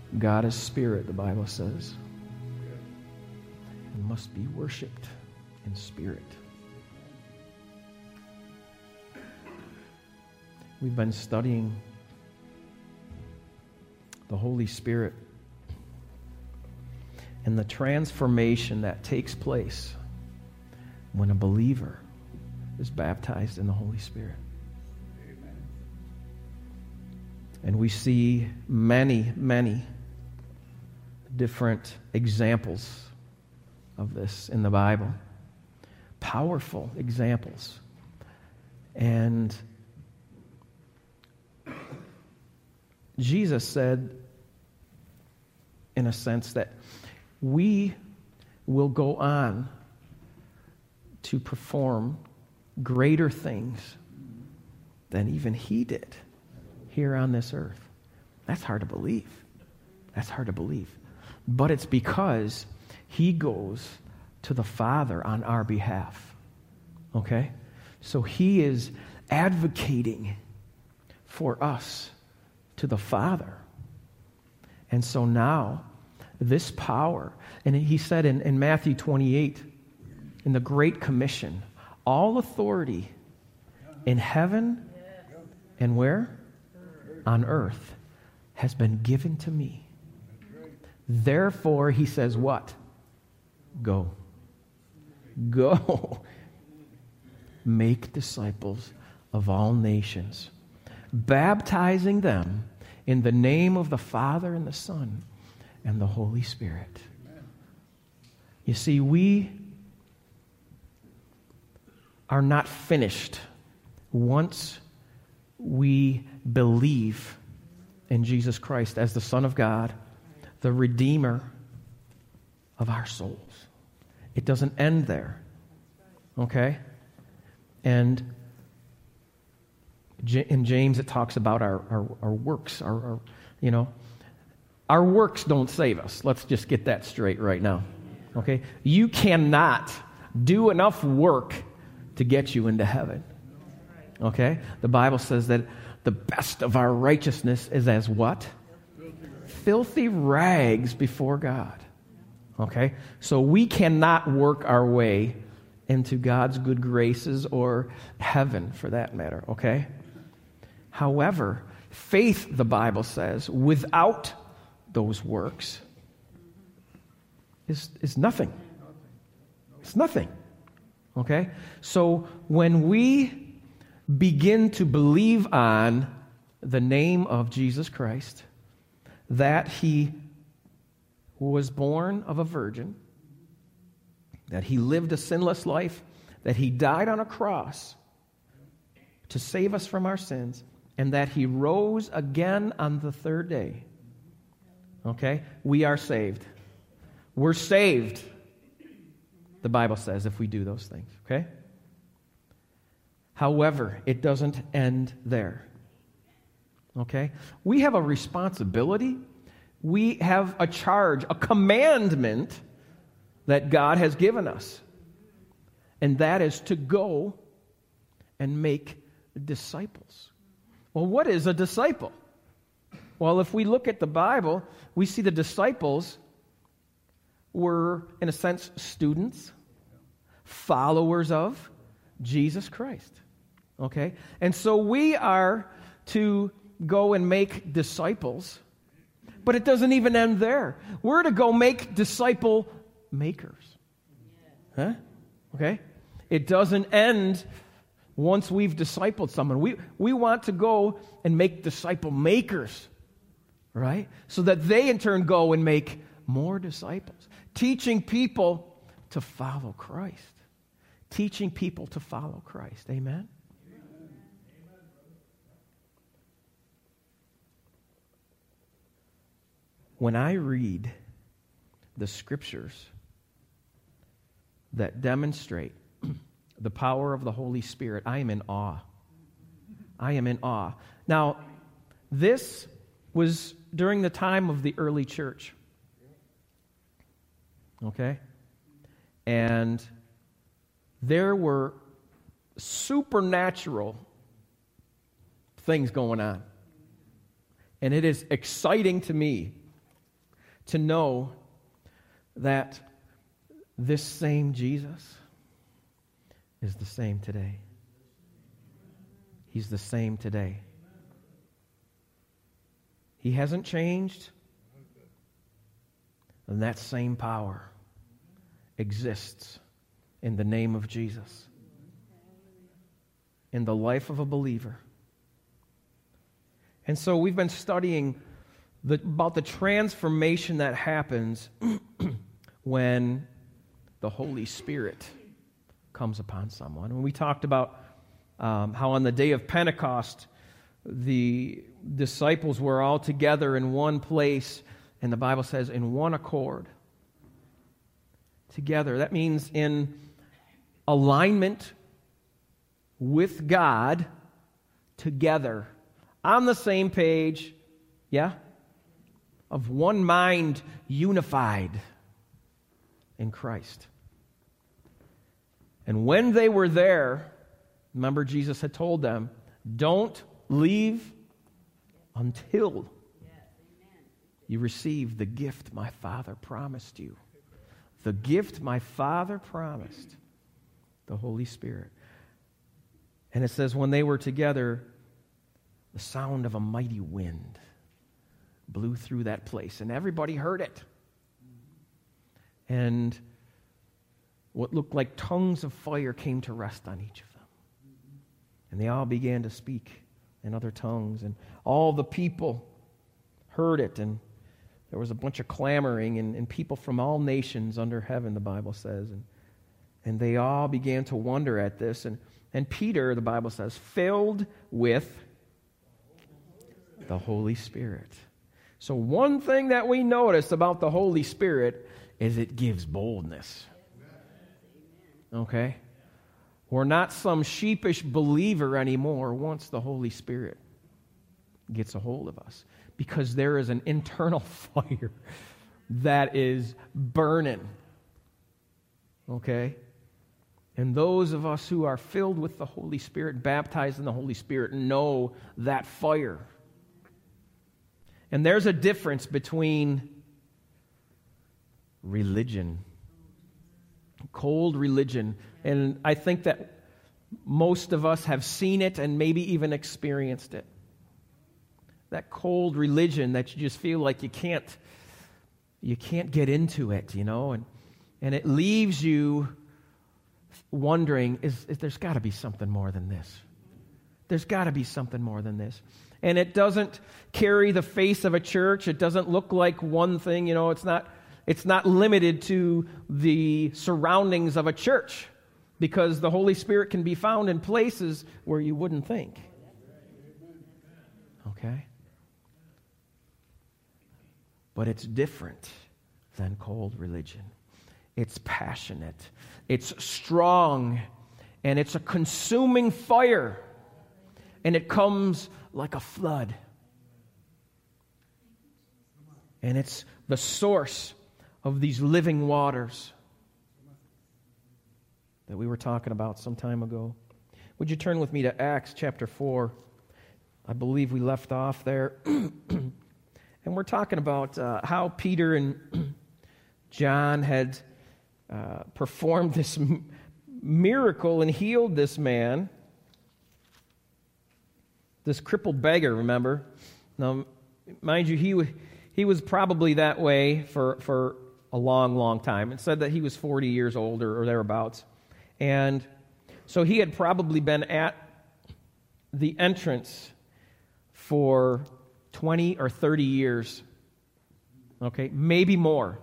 God is spirit, the Bible says, and must be worshiped in spirit. We've been studying the Holy Spirit and the transformation that takes place when a believer is baptized in the Holy Spirit. Amen. And we see many, many different examples of this in the Bible. Powerful examples. And Jesus said, in a sense, that we will go on to perform greater things than even He did here on this earth. That's hard to believe. That's hard to believe. But it's because He goes to the Father on our behalf. Okay? So He is advocating for us to the Father. And so now, this power, and He said in Matthew 28, in the Great Commission, all authority in heaven and where? On earth has been given to me. Therefore, He says what? Go. Go. Make disciples of all nations, baptizing them in the name of the Father and the Son and the Holy Spirit. You see, we are not finished once we believe in Jesus Christ as the Son of God, the Redeemer of our souls. It doesn't end there. Okay? And in James it talks about our works, our works don't save us. Let's just get that straight right now. Okay? You cannot do enough work to get you into heaven. Okay? The Bible says that the best of our righteousness is as what? Filthy rags before God. Okay? So we cannot work our way into God's good graces or heaven for that matter. Okay? However, faith, the Bible says, without those works is nothing. It's nothing. Okay? So when we begin to believe on the name of Jesus Christ, that He was born of a virgin, that He lived a sinless life, that He died on a cross to save us from our sins, and that He rose again on the third day, okay, we are saved. We're saved, the Bible says, if we do those things, okay? However, it doesn't end there, okay? We have a responsibility. We have a charge, a commandment that God has given us, and that is to go and make disciples. Well, what is a disciple? Well, if we look at the Bible, we see the disciples were, in a sense, students, followers of Jesus Christ. Okay? And so we are to go and make disciples, but it doesn't even end there. We're to go make disciple makers. Huh? Okay? It doesn't end once we've discipled someone. We want to go and make disciple makers, right? So that they in turn go and make more disciples. Teaching people to follow Christ. Teaching people to follow Christ. Amen? When I read the scriptures that demonstrate the power of the Holy Spirit, I am in awe. I am in awe. Now, this was during the time of the early church. Okay? And there were supernatural things going on. And it is exciting to me to know that this same Jesus is the same today. He's the same today. He hasn't changed. And that same power exists in the name of Jesus, in the life of a believer. And so we've been studying about the transformation that happens when the Holy Spirit comes upon someone. And we talked about how on the day of Pentecost, the disciples were all together in one place, and the Bible says in one accord. Together. That means in alignment with God, together, on the same page, yeah? Of one mind, unified in Christ. And when they were there, remember Jesus had told them, don't leave until you receive the gift my Father promised you. The gift my Father promised, the Holy Spirit. And it says, when they were together, the sound of a mighty wind blew through that place, and everybody heard it. And what looked like tongues of fire came to rest on each of them. And they all began to speak in other tongues, and all the people heard it, and there was a bunch of clamoring, and people from all nations under heaven, the Bible says. And they all began to wonder at this. And Peter, the Bible says, filled with the Holy Spirit. So one thing that we notice about the Holy Spirit is it gives boldness. Okay? We're not some sheepish believer anymore once the Holy Spirit gets a hold of us. Because there is an internal fire that is burning. Okay? And those of us who are filled with the Holy Spirit, baptized in the Holy Spirit, know that fire. And there's a difference between religion, cold religion, and I think that most of us have seen it and maybe even experienced it. That cold religion that you just feel like you can't get into it, you know, and it leaves you wondering, is there's got to be something more than this. There's got to be something more than this. And it doesn't carry the face of a church. It doesn't look like one thing, you know, it's not limited to the surroundings of a church, because the Holy Spirit can be found in places where you wouldn't think. Okay? But it's different than cold religion. It's passionate, it's strong, and it's a consuming fire. And it comes like a flood. And it's the source of these living waters that we were talking about some time ago. Would you turn with me to Acts chapter 4? I believe we left off there. And we're talking about how Peter and John had performed this miracle and healed this man, this crippled beggar, remember? Now, mind you, he was probably that way for a long, long time. It said that he was 40 years old or thereabouts. And so he had probably been at the entrance for 20 or 30 years. Okay, maybe more.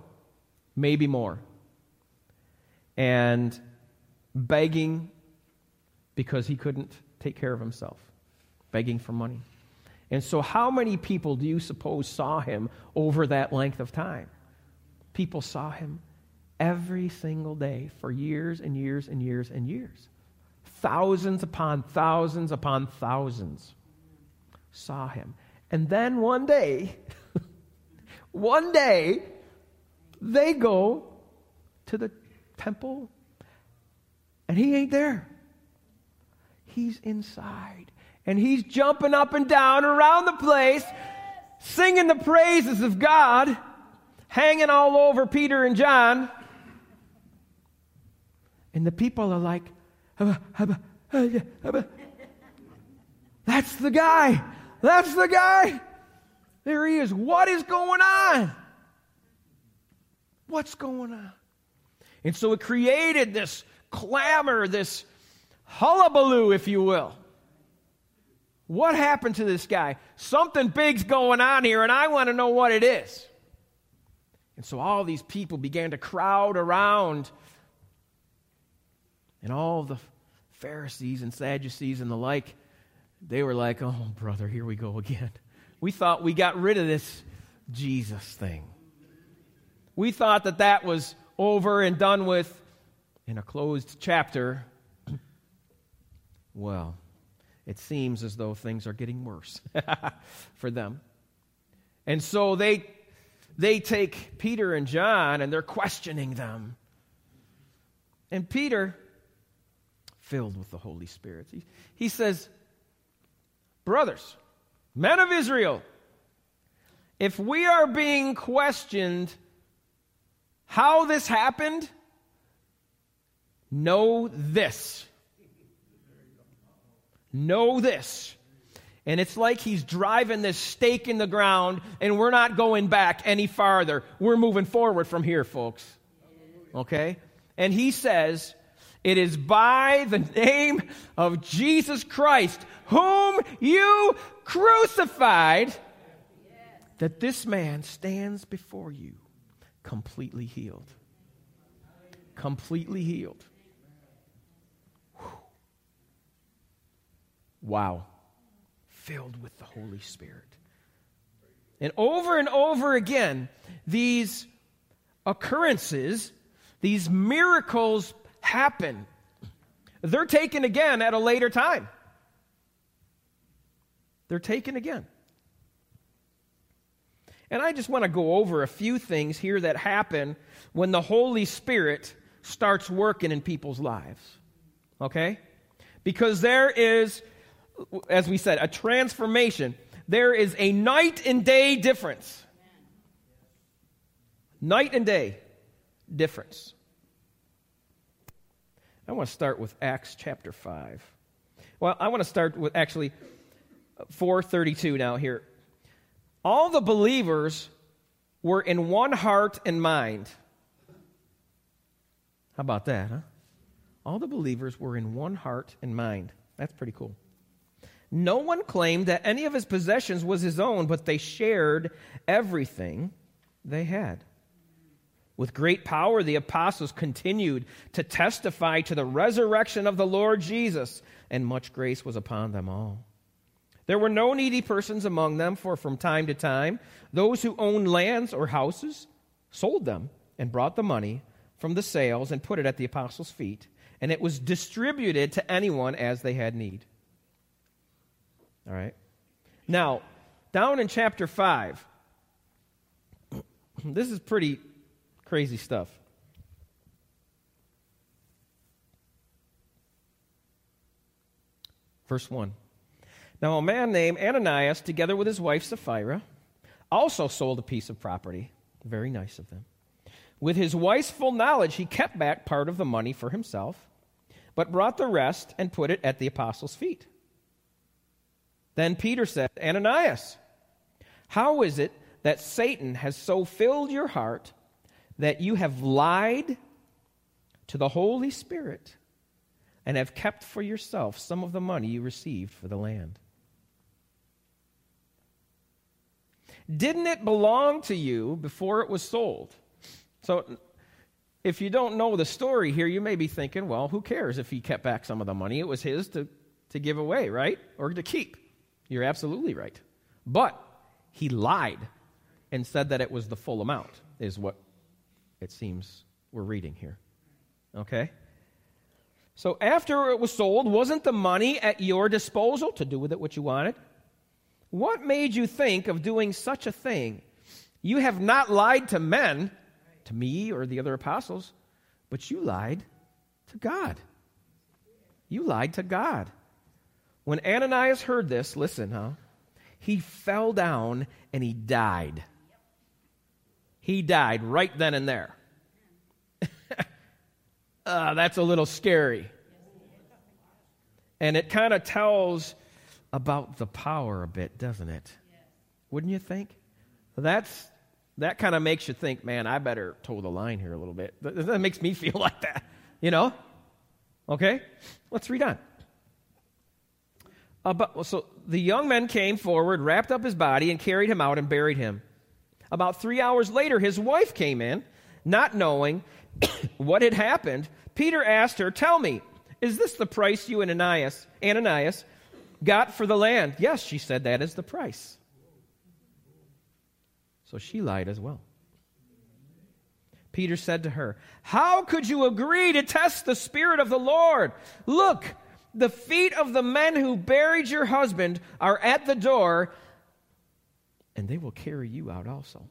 And begging because he couldn't take care of himself. Begging for money. And so how many people do you suppose saw him over that length of time? People saw him every single day for years and years and years and years. Thousands upon thousands upon thousands saw him. And then one day, they go to the temple, and he ain't there. He's inside. And he's jumping up and down around the place, singing the praises of God, hanging all over Peter and John. And the people are like, that's the guy. That's the guy. There he is. What is going on? What's going on? And so it created this clamor, this hullabaloo, if you will. What happened to this guy? Something big's going on here, and I want to know what it is. And so all these people began to crowd around. And all the Pharisees and Sadducees and the like, they were like, oh, brother, here we go again. We thought we got rid of this Jesus thing. We thought that that was over and done with in a closed chapter. Well, it seems as though things are getting worse for them. And so they take Peter and John and they're questioning them. And Peter, filled with the Holy Spirit, he says, brothers, men of Israel, if we are being questioned how this happened, know this. Know this. And it's like he's driving this stake in the ground, and we're not going back any farther. We're moving forward from here, folks. Okay? And he says, it is by the name of Jesus Christ, whom you crucified, that this man stands before you completely healed. Completely healed. Whew. Wow. Filled with the Holy Spirit. And over again, these occurrences, these miracles happen. They're taken again at a later time. They're taken again. And I just want to go over a few things here that happen when the Holy Spirit starts working in people's lives. Okay? Because there is, as we said, a transformation. There is a night and day difference. Night and day difference. I want to start with Acts chapter 5. Well, I want to start with actually 4:32 now here. All the believers were in one heart and mind. How about that, huh? All the believers were in one heart and mind. That's pretty cool. No one claimed that any of his possessions was his own, but they shared everything they had. With great power, the apostles continued to testify to the resurrection of the Lord Jesus, and much grace was upon them all. There were no needy persons among them, for from time to time, those who owned lands or houses sold them and brought the money from the sales and put it at the apostles' feet, and it was distributed to anyone as they had need. All right. Now, down in chapter 5, this is pretty crazy stuff. Verse 1. Now a man named Ananias, together with his wife Sapphira, also sold a piece of property. Very nice of them. With his wife's full knowledge, he kept back part of the money for himself, but brought the rest and put it at the apostles' feet. Then Peter said, Ananias, how is it that Satan has so filled your heart that you have lied to the Holy Spirit and have kept for yourself some of the money you received for the land? Didn't it belong to you before it was sold? So if you don't know the story here, you may be thinking, well, who cares if he kept back some of the money? It was his to give away, right? Or to keep. You're absolutely right. But he lied and said that it was the full amount, is what it seems we're reading here. Okay? So after it was sold, wasn't the money at your disposal to do with it what you wanted? What made you think of doing such a thing? You have not lied to men, to me or the other apostles, but you lied to God. You lied to God. When Ananias heard this, listen, he fell down and he died. He died right then and there. That's a little scary. And it kind of tells about the power a bit, doesn't it? Wouldn't you think? That kind of makes you think, man, I better toe the line here a little bit. That makes me feel like that, you know? Okay? Let's read on. So the young men came forward, wrapped up his body, and carried him out and buried him. About 3 hours later, his wife came in, not knowing what had happened. Peter asked her, "Tell me, is this the price you and Ananias got for the land?" "Yes," she said, "that is the price." So she lied as well. Peter said to her, "How could you agree to test the Spirit of the Lord? Look, the feet of the men who buried your husband are at the door, and they will carry you out also."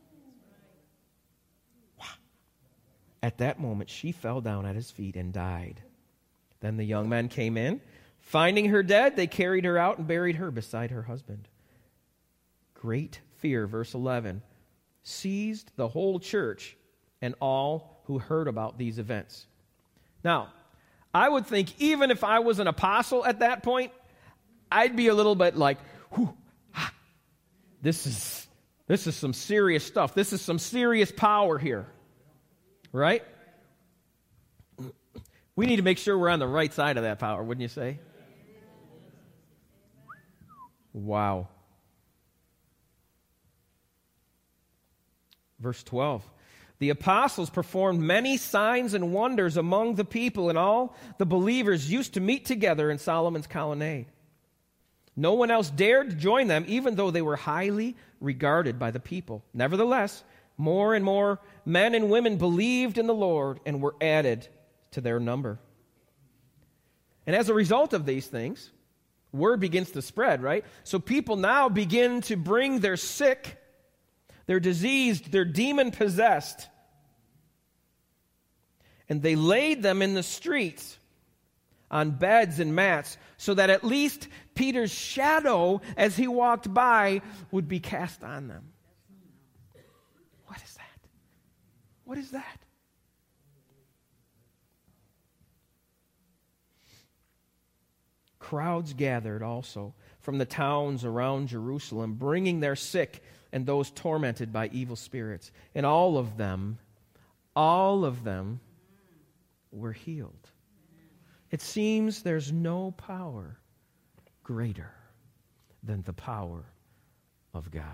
Wow. At that moment, she fell down at his feet and died. Then the young men came in. Finding her dead, they carried her out and buried her beside her husband. Great fear, verse 11, seized the whole church and all who heard about these events. Now, I would think even if I was an apostle at that point, I'd be a little bit like, this is some serious stuff. This is some serious power here. Right? We need to make sure we're on the right side of that power, wouldn't you say? Wow. Verse 12. The apostles performed many signs and wonders among the people, and all the believers used to meet together in Solomon's colonnade. No one else dared to join them, even though they were highly regarded by the people. Nevertheless, more and more men and women believed in the Lord and were added to their number. And as a result of these things, word begins to spread, right? So people now begin to bring their sick, their diseased, their demon-possessed, and they laid them in the streets on beds and mats so that at least Peter's shadow as he walked by would be cast on them. What is that? What is that? Crowds gathered also from the towns around Jerusalem, bringing their sick and those tormented by evil spirits. And all of them were healed. It seems there's no power greater than the power of God.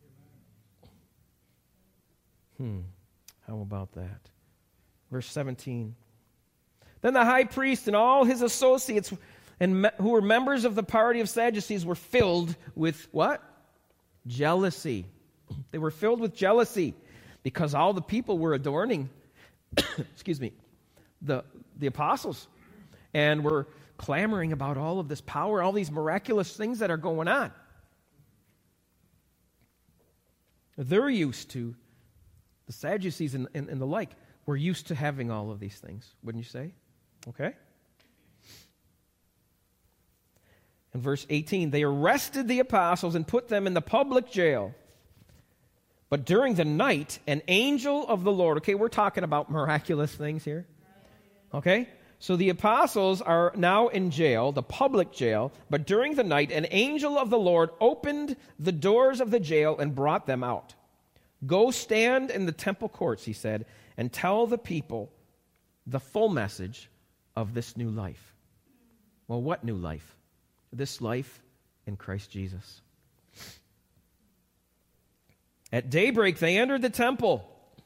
How about that? Verse 17. Then the high priest and all his associates who were members of the party of Sadducees were filled with what? Jealousy. They were filled with jealousy because all the people were adorning the apostles and were clamoring about all of this power, all these miraculous things that are going on. They're used to, the Sadducees and the like, were used to having all of these things, wouldn't you say? Okay? In verse 18, they arrested the apostles and put them in the public jail. But during the night, an angel of the Lord, okay, we're talking about miraculous things here. Okay? So the apostles are now in jail, the public jail, but during the night, an angel of the Lord opened the doors of the jail and brought them out. "Go stand in the temple courts," he said, "and tell the people the full message of this new life." Well, what new life? This life in Christ Jesus. At daybreak, they entered the temple.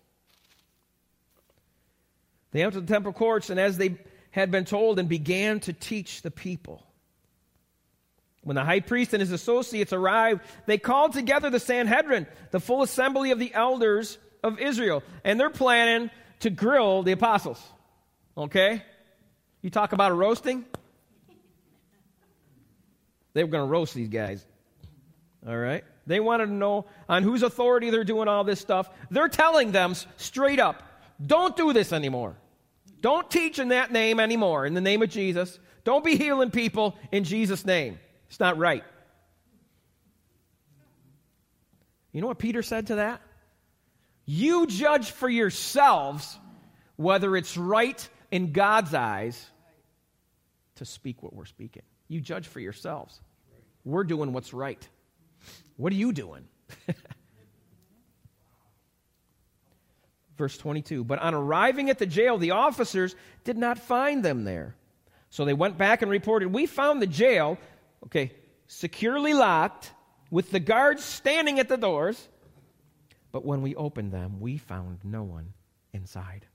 They entered the temple courts, and as they had been told, and began to teach the people. When the high priest and his associates arrived, they called together the Sanhedrin, the full assembly of the elders of Israel, and they're planning to grill the apostles. Okay? You talk about a roasting? They were going to roast these guys. All right? They wanted to know on whose authority they're doing all this stuff. They're telling them straight up, don't do this anymore. Don't teach in that name anymore, in the name of Jesus. Don't be healing people in Jesus' name. It's not right. You know what Peter said to that? You judge for yourselves whether it's right in God's eyes to speak what we're speaking. You judge for yourselves. We're doing what's right. What are you doing? Verse 22, but on arriving at the jail, the officers did not find them there. So they went back and reported, we found the jail, securely locked, with the guards standing at the doors. But when we opened them, we found no one inside.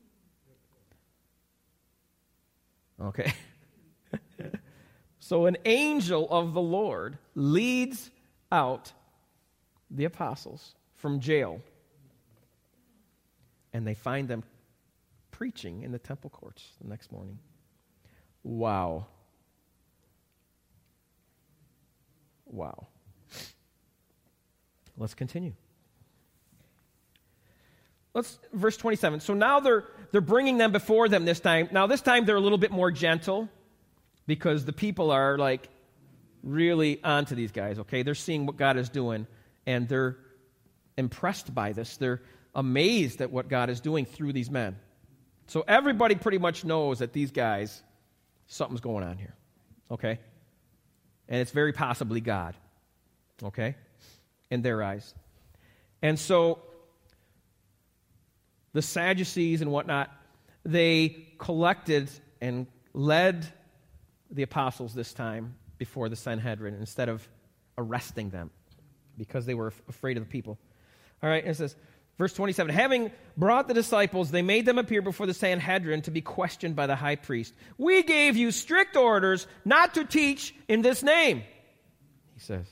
Okay. So an angel of the Lord leads out the apostles from jail. And they find them preaching in the temple courts the next morning. Wow. Wow. Let's continue. Verse 27. So now they're bringing them before them this time. Now this time they're a little bit more gentle because the people are like really onto these guys, okay? They're seeing what God is doing and they're impressed by this. They're amazed at what God is doing through these men. So everybody pretty much knows that these guys, something's going on here, okay? And it's very possibly God, okay, in their eyes. And so the Sadducees and whatnot, they collected and led the apostles this time before the Sanhedrin instead of arresting them because they were afraid of the people. All right, it says, verse 27, having brought the disciples, they made them appear before the Sanhedrin to be questioned by the high priest. We gave you strict orders not to teach in this name, he says.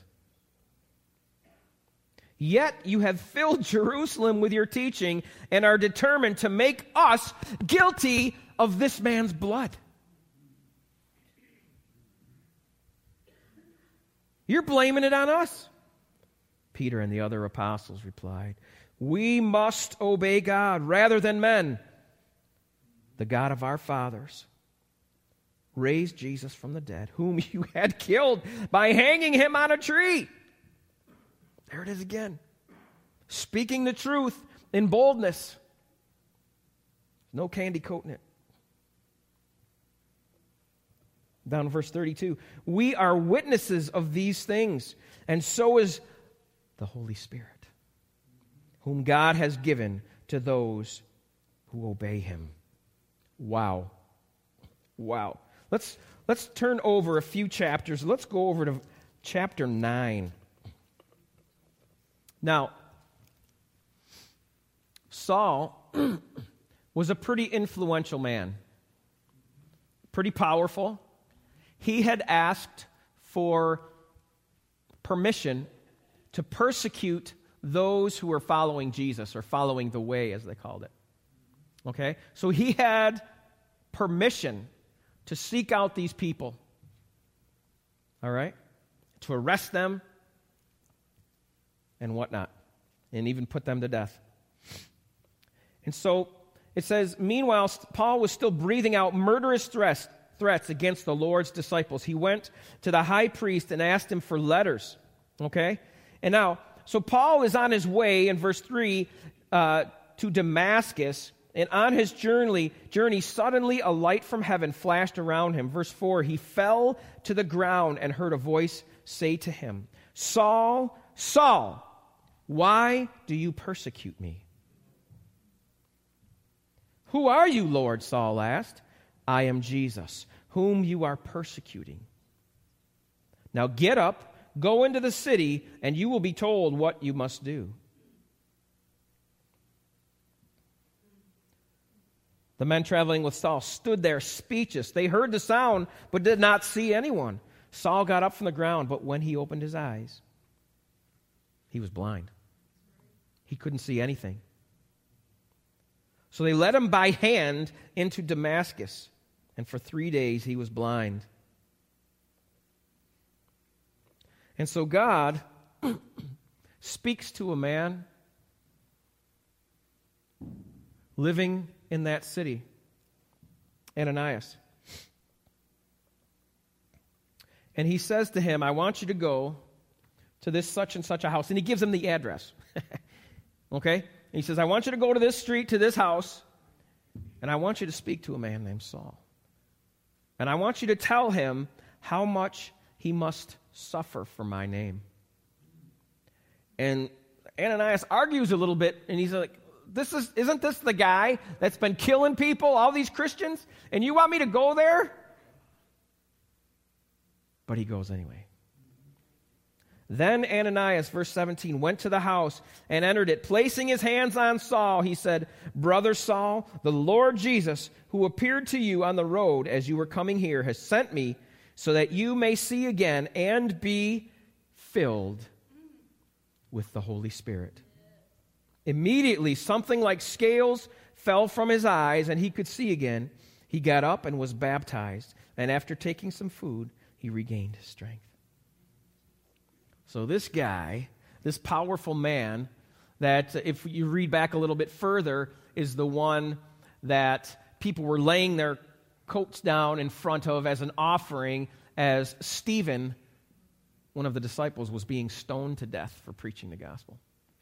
Yet you have filled Jerusalem with your teaching and are determined to make us guilty of this man's blood. You're blaming it on us. Peter and the other apostles replied, we must obey God rather than men. The God of our fathers raised Jesus from the dead, whom you had killed by hanging him on a tree. There it is again. Speaking the truth in boldness. No candy coating it. Down in verse 32. We are witnesses of these things, and so is the Holy Spirit, whom God has given to those who obey him. Wow. Wow. Let's turn over a few chapters. Let's go over to chapter 9. Now, Saul was a pretty influential man, pretty powerful. He had asked for permission to persecute those who were following Jesus, or following the way, as they called it. Okay? So he had permission to seek out these people. All right? To arrest them and whatnot, and even put them to death. And so it says, meanwhile, Paul was still breathing out murderous threats against the Lord's disciples. He went to the high priest and asked him for letters. Okay? And now, so Paul is on his way in verse 3 to Damascus, and on his journey, suddenly a light from heaven flashed around him. Verse 4, he fell to the ground and heard a voice say to him, Saul, Saul, why do you persecute me? Who are you, Lord? Saul asked. I am Jesus, whom you are persecuting. Now get up, go into the city, and you will be told what you must do. The men traveling with Saul stood there speechless. They heard the sound, but did not see anyone. Saul got up from the ground, but when he opened his eyes, he was blind. He couldn't see anything. So they led him by hand into Damascus, and for 3 days he was blind. And so God speaks to a man living in that city, Ananias. And he says to him, I want you to go to this such and such a house. And he gives him the address. Okay? he says, I want you to go to this street, to this house, and I want you to speak to a man named Saul. And I want you to tell him how much he must suffer for my name. And Ananias argues a little bit, and he's like, isn't this the guy that's been killing people, all these Christians? And you want me to go there? But he goes anyway. Then Ananias, verse 17, went to the house and entered it. Placing his hands on Saul, he said, Brother Saul, the Lord Jesus, who appeared to you on the road as you were coming here, has sent me so that you may see again and be filled with the Holy Spirit. Immediately, something like scales fell from his eyes, and he could see again. He got up and was baptized, and after taking some food, he regained his strength. So this guy, this powerful man, that if you read back a little bit further, is the one that people were laying their coats down in front of as an offering as Stephen, one of the disciples, was being stoned to death for preaching the gospel.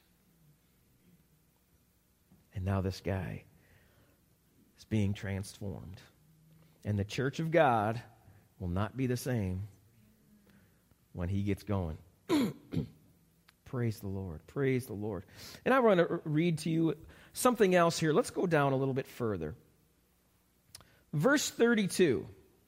And now this guy is being transformed. And the church of God will not be the same when he gets going. Praise the Lord. Praise the Lord. And I want to read to you something else here. Let's go down a little bit further. Verse 32.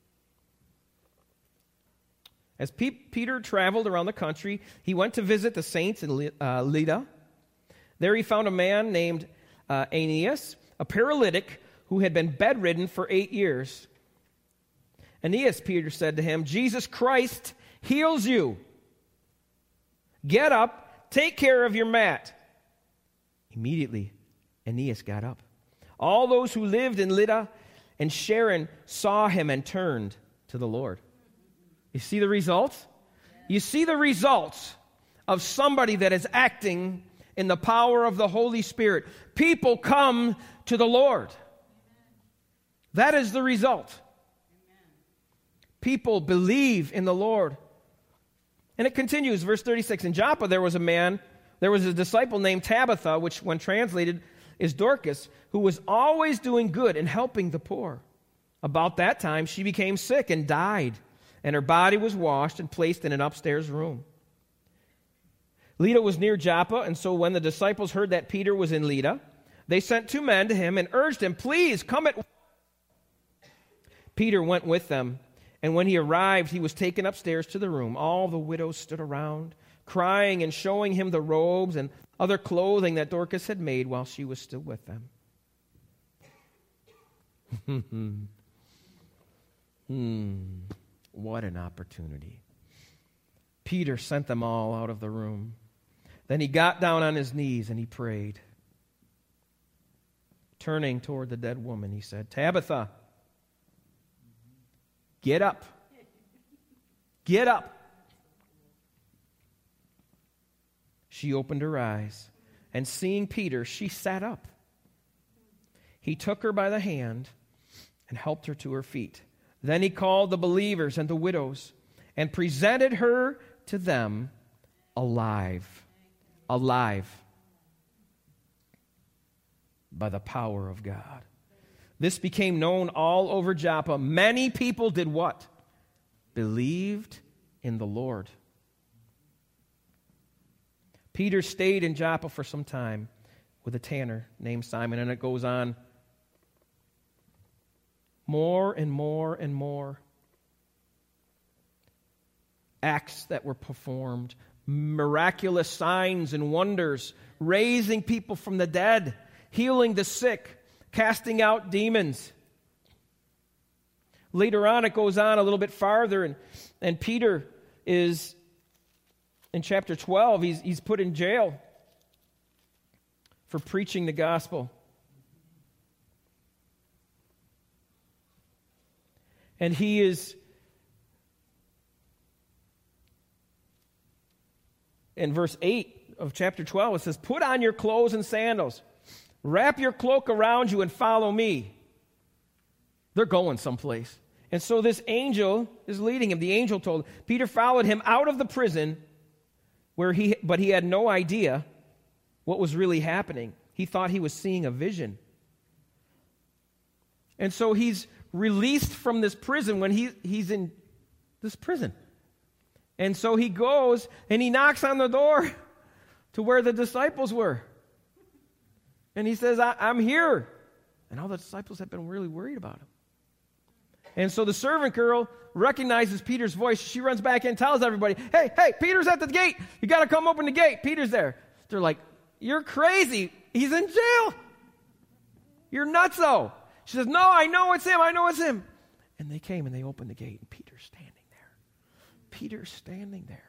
As Peter traveled around the country, he went to visit the saints in Lydda. There he found a man named Aeneas, a paralytic who had been bedridden for 8 years. Aeneas, Peter said to him, Jesus Christ heals you. Get up, take care of your mat. Immediately, Aeneas got up. All those who lived in Lydda and Sharon saw him and turned to the Lord. You see the results? You see the results of somebody that is acting in the power of the Holy Spirit. People come to the Lord. That is the result. People believe in the Lord. And it continues, verse 36. In Joppa there was a disciple named Tabitha, which when translated is Dorcas, who was always doing good and helping the poor. About that time she became sick and died, and her body was washed and placed in an upstairs room. Lydda was near Joppa, and so when the disciples heard that Peter was in Lydda, they sent 2 men to him and urged him, please come at once. Peter went with them. And when he arrived, he was taken upstairs to the room. All the widows stood around, crying and showing him the robes and other clothing that Dorcas had made while she was still with them. What an opportunity. Peter sent them all out of the room. Then he got down on his knees and he prayed. Turning toward the dead woman, he said, Tabitha, get up. Get up. She opened her eyes, and seeing Peter, she sat up. He took her by the hand and helped her to her feet. Then he called the believers and the widows and presented her to them alive. Alive. By the power of God. This became known all over Joppa. Many people did what? Believed in the Lord. Peter stayed in Joppa for some time with a tanner named Simon, and it goes on. More and more and more acts that were performed, miraculous signs and wonders, raising people from the dead, healing the sick, casting out demons. Later on, it goes on a little bit farther, and Peter is, in chapter 12, he's put in jail for preaching the gospel. And he is, in verse 8 of chapter 12, it says, put on your clothes and sandals. Wrap your cloak around you and follow me. They're going someplace. And so this angel is leading him. The angel told Peter followed him out of the prison, but he had no idea what was really happening. He thought he was seeing a vision. And so he's released from this prison when he's in this prison. And so he goes and he knocks on the door to where the disciples were. And he says, I'm here. And all the disciples have been really worried about him. And so the servant girl recognizes Peter's voice. She runs back and tells everybody, hey, Peter's at the gate. You got to come open the gate. Peter's there. They're like, you're crazy. He's in jail. You're nutso. She says, no, I know it's him. And they came and they opened the gate, and Peter's standing there. Peter's standing there.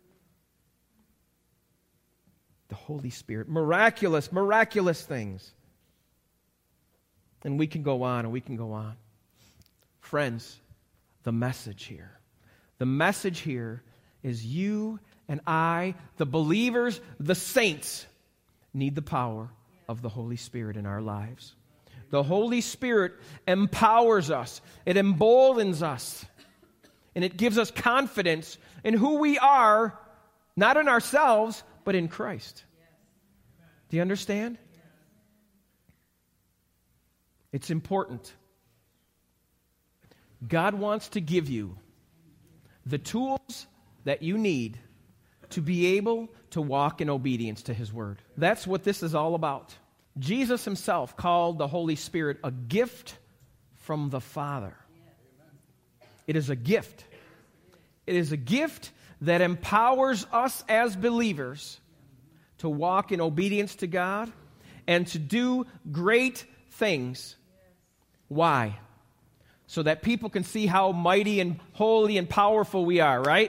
The Holy Spirit. Miraculous things. And we can go on and we can go on. Friends, the message here is you and I, the believers, the saints, need the power of the Holy Spirit in our lives. The Holy Spirit empowers us. It emboldens us. And it gives us confidence in who we are, not in ourselves, but in Christ. Do you understand? It's important. God wants to give you the tools that you need to be able to walk in obedience to His Word. That's what this is all about. Jesus Himself called the Holy Spirit a gift from the Father. It is a gift. It is a gift that empowers us as believers to walk in obedience to God and to do great things. Why? So that people can see how mighty and holy and powerful we are, right?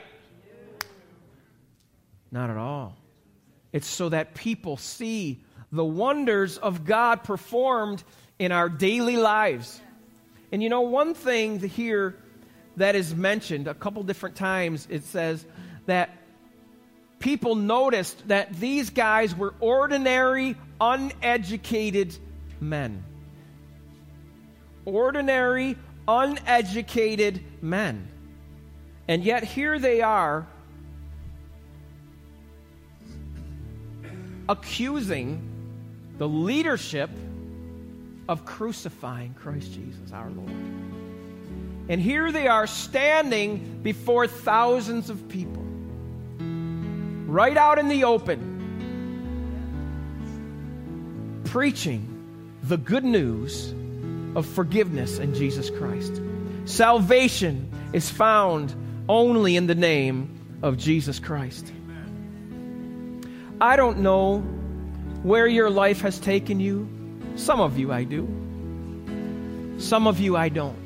Not at all. It's so that people see the wonders of God performed in our daily lives. And you know, one thing here that is mentioned a couple different times, it says that people noticed that these guys were ordinary, uneducated men. Ordinary, uneducated men. And yet here they are accusing the leadership of crucifying Christ Jesus, our Lord. And here they are standing before thousands of people, right out in the open, preaching the good news of forgiveness in Jesus Christ. Salvation is found only in the name of Jesus Christ. I don't know where your life has taken you. Some of you I do. Some of you I don't.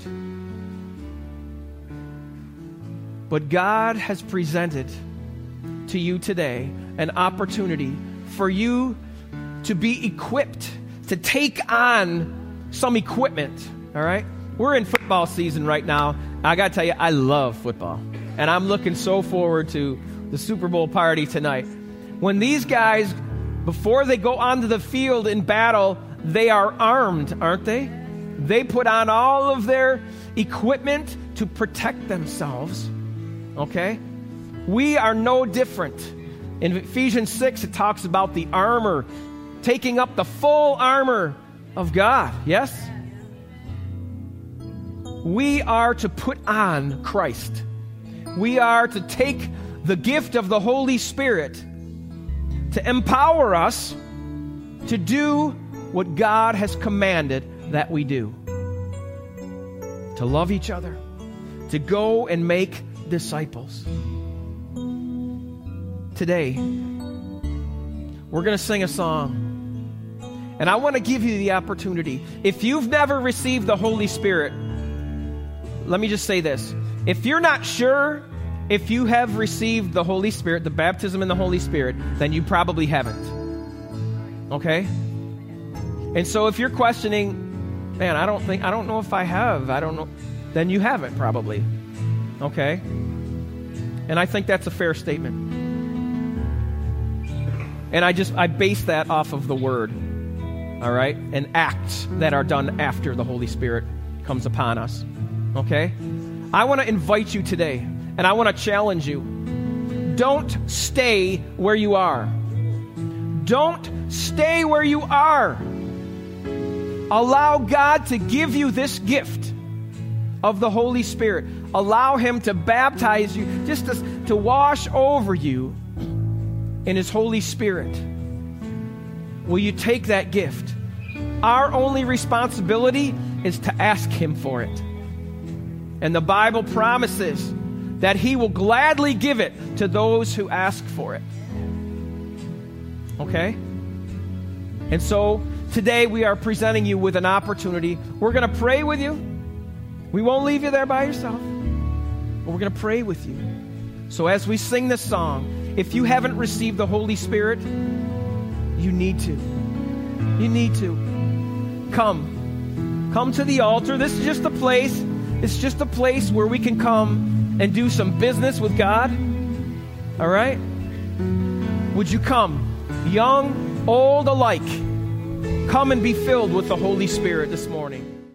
But God has presented to you today an opportunity for you to be equipped, to take on some equipment, all right? We're in football season right now. I got to tell you, I love football. And I'm looking so forward to the Super Bowl party tonight. When these guys, before they go onto the field in battle, they are armed, aren't they? They put on all of their equipment to protect themselves, okay? We are no different. In Ephesians 6, it talks about the armor, taking up the full armor of God, yes? We are to put on Christ. We are to take the gift of the Holy Spirit to empower us to do what God has commanded that we do. To love each other, to go and make disciples. Today, we're going to sing a song. And I want to give you the opportunity. If you've never received the Holy Spirit, let me just say this. If you're not sure if you have received the Holy Spirit, the baptism in the Holy Spirit, then you probably haven't. Okay? And so if you're questioning, man, I don't know if I have, I don't know, then you haven't probably. Okay? And I think that's a fair statement. And I base that off of the Word. All right? And acts that are done after the Holy Spirit comes upon us. Okay? I want to invite you today, and I want to challenge you. Don't stay where you are. Don't stay where you are. Allow God to give you this gift of the Holy Spirit. Allow Him to baptize you, just to wash over you in His Holy Spirit. Will you take that gift? Our only responsibility is to ask Him for it. And the Bible promises that He will gladly give it to those who ask for it. Okay? And so today we are presenting you with an opportunity. We're going to pray with you. We won't leave you there by yourself, but we're going to pray with you. So as we sing this song, if you haven't received the Holy Spirit, you need to. You need to. Come to the altar. This is just a place. It's just a place where we can come and do some business with God. All right? Would you come? Young, old alike. Come and be filled with the Holy Spirit this morning.